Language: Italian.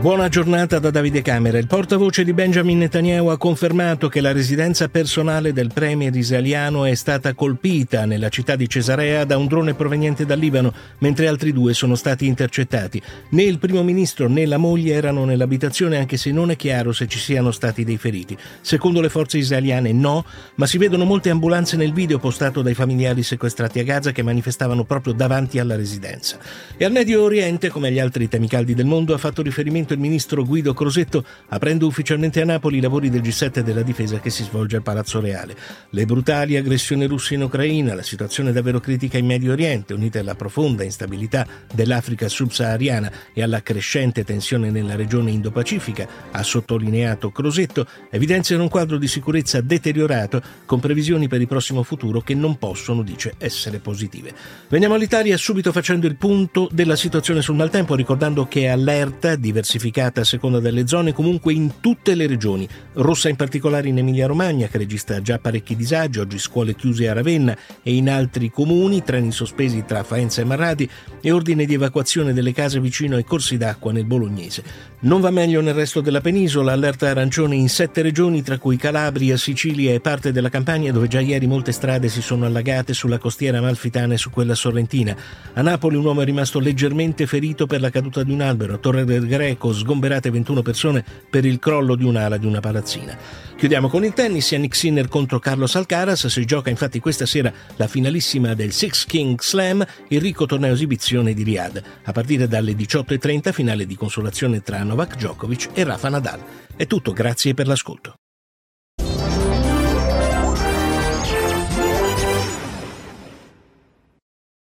Buona giornata da Davide Camera. Il portavoce di Benjamin Netanyahu ha confermato che la residenza personale del premier israeliano è stata colpita nella città di Cesarea da un drone proveniente dal Libano, mentre altri 2 sono stati intercettati. Né il primo ministro né la moglie erano nell'abitazione, anche se non è chiaro se ci siano stati dei feriti. Secondo le forze israeliane no, ma si vedono molte ambulanze nel video postato dai familiari sequestrati a Gaza che manifestavano proprio davanti alla residenza. E al Medio Oriente, come agli altri temi caldi del mondo, ha fatto riferimento il ministro Guido Crosetto, aprendo ufficialmente a Napoli i lavori del G7 della difesa che si svolge al Palazzo Reale. Le brutali aggressioni russe in Ucraina, la situazione davvero critica in Medio Oriente, unite alla profonda instabilità dell'Africa subsahariana e alla crescente tensione nella regione Indo-Pacifica, ha sottolineato Crosetto, evidenziano un quadro di sicurezza deteriorato con previsioni per il prossimo futuro che non possono, dice, essere positive. Veniamo all'Italia subito facendo il punto della situazione sul maltempo, ricordando che è allerta diversificata a seconda delle zone, comunque in tutte le regioni. Rossa in particolare in Emilia-Romagna, che registra già parecchi disagi, oggi scuole chiuse a Ravenna e in altri comuni, treni sospesi tra Faenza e Marradi e ordine di evacuazione delle case vicino ai corsi d'acqua nel Bolognese. Non va meglio nel resto della penisola, allerta arancione in 7 regioni, tra cui Calabria, Sicilia e parte della Campania, dove già ieri molte strade si sono allagate sulla costiera amalfitana e su quella sorrentina. A Napoli un uomo è rimasto leggermente ferito per la caduta di un albero. A Torre del Greco sgomberate 21 persone per il crollo di un'ala di una palazzina. Chiudiamo con il tennis. Jannik Sinner contro Carlos Alcaraz. Si gioca infatti questa sera la finalissima del Six King Slam, il ricco torneo esibizione di Riyadh. A partire dalle 18:30 finale di consolazione tra Novak Djokovic e Rafa Nadal. È tutto, grazie per l'ascolto.